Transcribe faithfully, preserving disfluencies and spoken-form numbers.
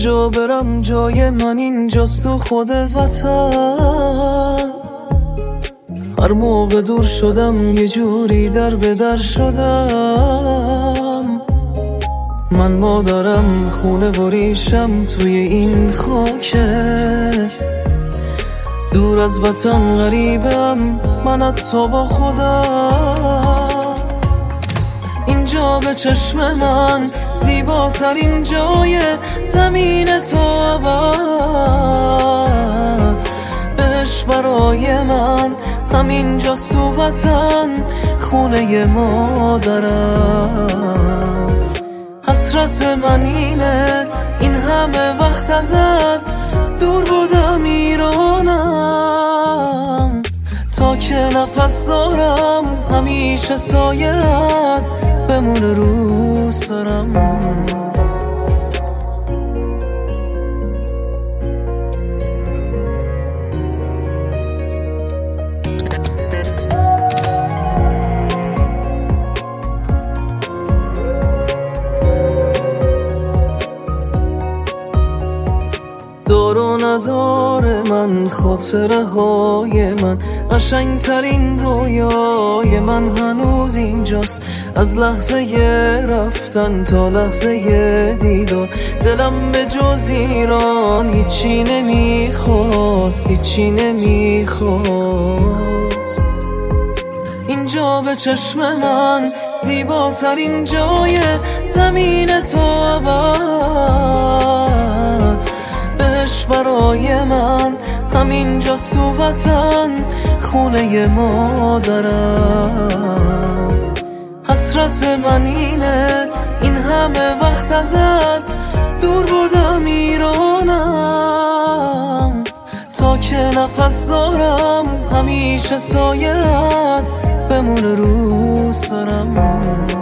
جا برم جای من اینجاست تو خود وطن. هر موقع دور شدم یه جوری در به در شدم. من مادرم خونه و ریشم توی این خاکه. دور از وطن غریبم من حتی با خودم. اینجا به چشم من زیباترین جای زمین تو ابد. بهش برای من همینجاست تو وطن خونه مادرم. حسرت من اینه این همه وقت ازت دور بودم ایرانم. تا که نفس دارم همیشه سایه‌ات بمونه رو سرم. دار و نداره من خاطره های من، قشنگترین رویای من هنوز اینجاست. از لحظه رفتن تا لحظه دیدار دلم به جز ایران هیچی نمیخواست، هیچی نمیخواست. اینجا به چشم من زیباترین جای زمین تو ابد. بهش برای من همینجاست تو وطن خونه مادرم. حسرت من اینه این همه وقت ازت دور بودم ایرانم. تا که نفس دارم همیشه سایه‌ات بمونه رو سرم.